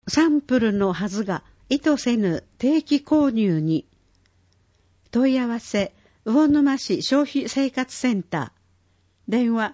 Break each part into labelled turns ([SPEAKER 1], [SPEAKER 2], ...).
[SPEAKER 1] サンプルのはずが意図せぬ定期購入に。問い合わせ、魚沼市消費生活センター。電話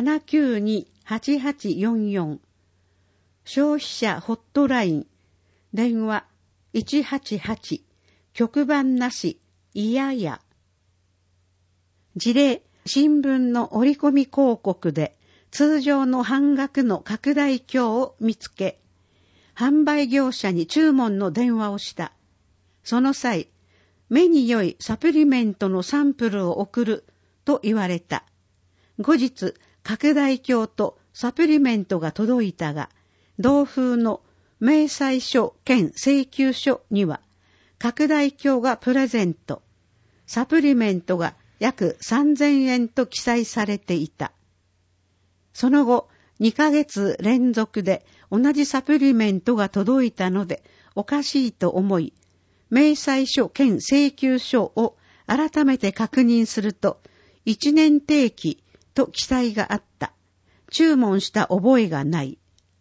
[SPEAKER 1] 792-8844。消費者ホットライン。電話188。局番なし、いやや。事例、新聞の折り込み広告で通常の半額の拡大鏡を見つけ、販売業者に注文の電話をした。その際、目に良いサプリメントのサンプルを送ると言われた。後日、拡大鏡とサプリメントが届いたが、同封の明細書兼請求書には、拡大鏡がプレゼント、サプリメントが約3000円と記載されていた。その後、2ヶ月連続で同じサプリメントが届いたのでおかしいと思い、明細書兼請求書を改めて確認すると、1年定期と記載があった。注文した覚えがない。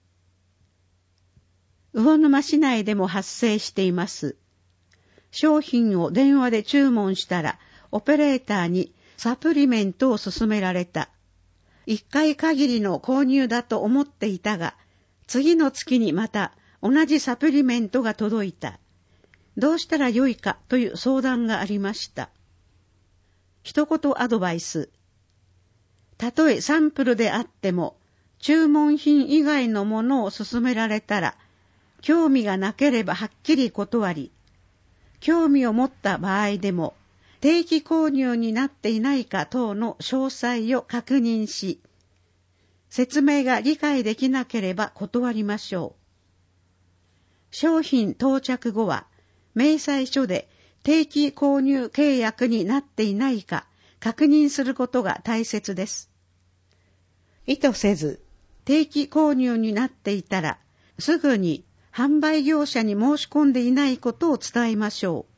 [SPEAKER 1] 魚沼市内でも発生しています。商品を電話で注文したら、オペレーターにサプリメントを勧められた。1回限りの購入だと思っていたが、次の月にまた同じサプリメントが届いた。どうしたらよいかという相談がありました。一言アドバイス。たとえサンプルであっても、注文品以外のものを勧められたら、興味がなければはっきり断り、興味を持った場合でも、定期購入になっていないか等の詳細を確認し、説明が理解できなければ断りましょう。商品到着後は、明細書で定期購入契約になっていないか確認することが大切です。意図せず、定期購入になっていたら、すぐに販売業者に申し込んでいないことを伝えましょう。